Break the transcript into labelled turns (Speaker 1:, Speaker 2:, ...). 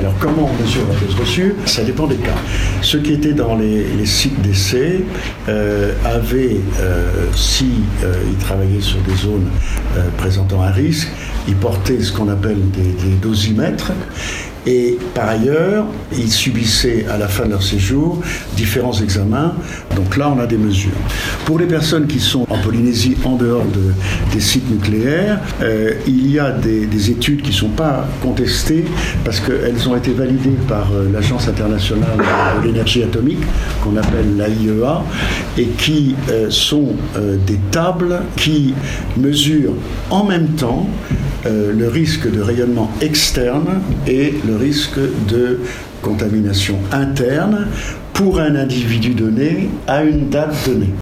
Speaker 1: Alors comment on mesure la dose reçue? Ça dépend des cas. Ceux qui étaient dans les sites d'essai avaient, si ils travaillaient sur des zones présentant un risque, ils portaient ce qu'on appelle des dosimètres. Et par ailleurs, ils subissaient à la fin de leur séjour différents examens. Donc là, on a des mesures. Pour les personnes qui sont en Polynésie, en dehors des sites nucléaires, il y a des études qui ne sont pas contestées parce qu'elles ont été validées par l'Agence internationale de l'énergie atomique, qu'on appelle l'AIEA, et qui sont des tables qui mesurent en même temps le risque de rayonnement externe et le risque de contamination interne pour un individu donné à une date donnée.